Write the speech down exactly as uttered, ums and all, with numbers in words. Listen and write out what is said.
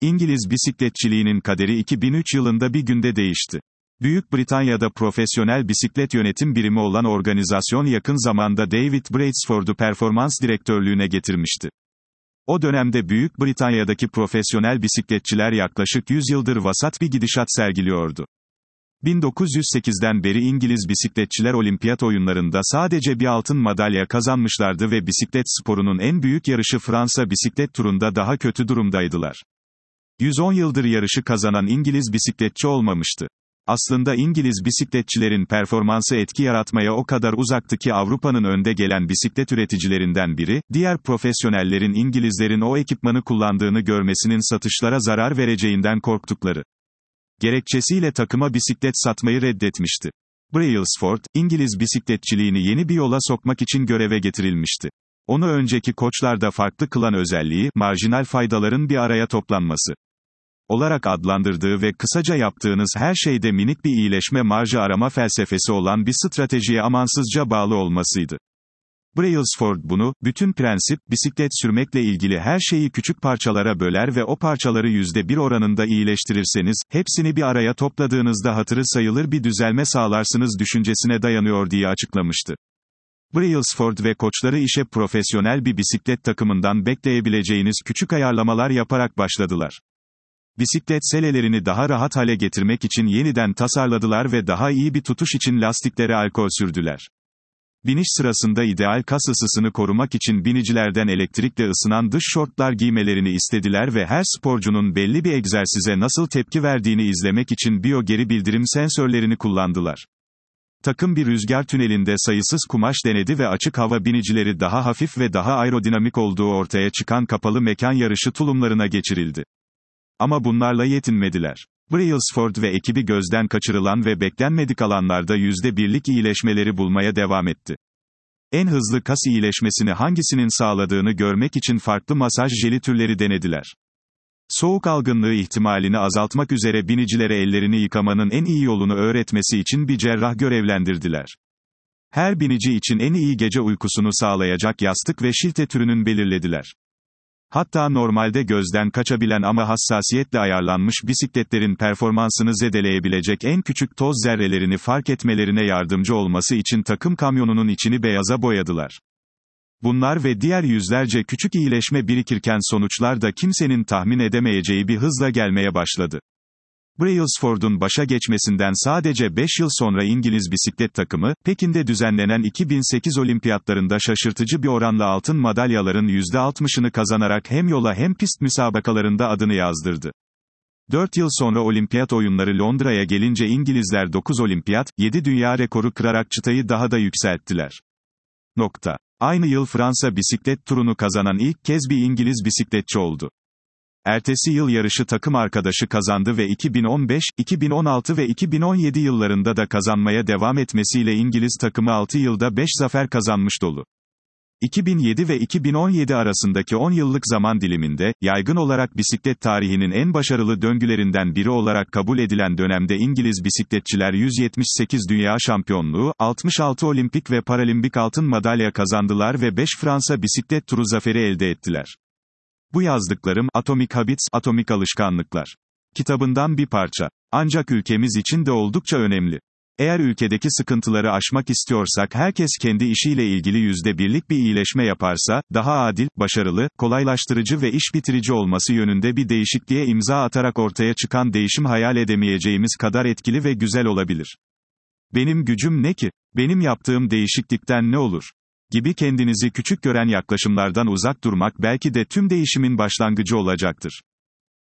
İngiliz bisikletçiliğinin kaderi iki bin üç yılında bir günde değişti. Büyük Britanya'da profesyonel bisiklet yönetim birimi olan organizasyon yakın zamanda David Brailsford'u performans direktörlüğüne getirmişti. O dönemde Büyük Britanya'daki profesyonel bisikletçiler yaklaşık yüz yıldır vasat bir gidişat sergiliyordu. bin dokuz yüz sekizden beri İngiliz bisikletçiler olimpiyat oyunlarında sadece bir altın madalya kazanmışlardı ve bisiklet sporunun en büyük yarışı Fransa Bisiklet Turu'nda daha kötü durumdaydılar. yüz on yıldır yarışı kazanan İngiliz bisikletçi olmamıştı. Aslında İngiliz bisikletçilerin performansı etki yaratmaya o kadar uzaktı ki Avrupa'nın önde gelen bisiklet üreticilerinden biri, diğer profesyonellerin İngilizlerin o ekipmanı kullandığını görmesinin satışlara zarar vereceğinden korktukları gerekçesiyle takıma bisiklet satmayı reddetmişti. Brailsford, İngiliz bisikletçiliğini yeni bir yola sokmak için göreve getirilmişti. Onu önceki koçlarda farklı kılan özelliği, marjinal faydaların bir araya toplanması olarak adlandırdığı ve kısaca yaptığınız her şeyde minik bir iyileşme marjı arama felsefesi olan bir stratejiye amansızca bağlı olmasıydı. Brailsford bunu, bütün prensip, bisiklet sürmekle ilgili her şeyi küçük parçalara böler ve o parçaları yüzde bir oranında iyileştirirseniz, hepsini bir araya topladığınızda hatırı sayılır bir düzelme sağlarsınız düşüncesine dayanıyor diye açıklamıştı. Brailsford ve koçları işe profesyonel bir bisiklet takımından bekleyebileceğiniz küçük ayarlamalar yaparak başladılar. Bisiklet selelerini daha rahat hale getirmek için yeniden tasarladılar ve daha iyi bir tutuş için lastiklere alkol sürdüler. Biniş sırasında ideal kas ısısını korumak için binicilerden elektrikle ısınan dış şortlar giymelerini istediler ve her sporcunun belli bir egzersize nasıl tepki verdiğini izlemek için biyo geri bildirim sensörlerini kullandılar. Takım bir rüzgar tünelinde sayısız kumaş denedi ve açık hava binicileri daha hafif ve daha aerodinamik olduğu ortaya çıkan kapalı mekan yarışı tulumlarına geçirildi. Ama bunlarla yetinmediler. Brailsford ve ekibi gözden kaçırılan ve beklenmedik alanlarda yüzde birlik iyileşmeleri bulmaya devam etti. En hızlı kas iyileşmesini hangisinin sağladığını görmek için farklı masaj jeli türleri denediler. Soğuk algınlığı ihtimalini azaltmak üzere binicilere ellerini yıkamanın en iyi yolunu öğretmesi için bir cerrah görevlendirdiler. Her binici için en iyi gece uykusunu sağlayacak yastık ve şilte türünün belirlediler. Hatta normalde gözden kaçabilen ama hassasiyetle ayarlanmış bisikletlerin performansını zedeleyebilecek en küçük toz zerrelerini fark etmelerine yardımcı olması için takım kamyonunun içini beyaza boyadılar. Bunlar ve diğer yüzlerce küçük iyileşme birikirken sonuçlar da kimsenin tahmin edemeyeceği bir hızla gelmeye başladı. Brailsford'un başa geçmesinden sadece beş yıl sonra İngiliz bisiklet takımı, Pekin'de düzenlenen iki bin sekiz olimpiyatlarında şaşırtıcı bir oranla altın madalyaların yüzde altmışını kazanarak hem yola hem pist müsabakalarında adını yazdırdı. dört yıl sonra olimpiyat oyunları Londra'ya gelince İngilizler dokuz olimpiyat, yedi dünya rekoru kırarak çıtayı daha da yükselttiler. Nokta. Aynı yıl Fransa Bisiklet Turu'nu kazanan ilk kez bir İngiliz bisikletçi oldu. Ertesi yıl yarışı takım arkadaşı kazandı ve iki bin on beş, iki bin on altı ve iki bin on yedi yıllarında da kazanmaya devam etmesiyle İngiliz takımı altı yılda beş zafer kazanmış dolu. iki bin yedi ve iki bin on yedi arasındaki on yıllık zaman diliminde, yaygın olarak bisiklet tarihinin en başarılı döngülerinden biri olarak kabul edilen dönemde İngiliz bisikletçiler yüz yetmiş sekiz dünya şampiyonluğu, altmış altı olimpik ve paralimpik altın madalya kazandılar ve beş Fransa Bisiklet Turu zaferi elde ettiler. Bu yazdıklarım, Atomic Habits, Atomik Alışkanlıklar kitabından bir parça. Ancak ülkemiz için de oldukça önemli. Eğer ülkedeki sıkıntıları aşmak istiyorsak herkes kendi işiyle ilgili yüzde birlik bir iyileşme yaparsa, daha adil, başarılı, kolaylaştırıcı ve iş bitirici olması yönünde bir değişikliğe imza atarak ortaya çıkan değişim hayal edemeyeceğimiz kadar etkili ve güzel olabilir. Benim gücüm ne ki? Benim yaptığım değişiklikten ne olur? Gibi kendinizi küçük gören yaklaşımlardan uzak durmak belki de tüm değişimin başlangıcı olacaktır.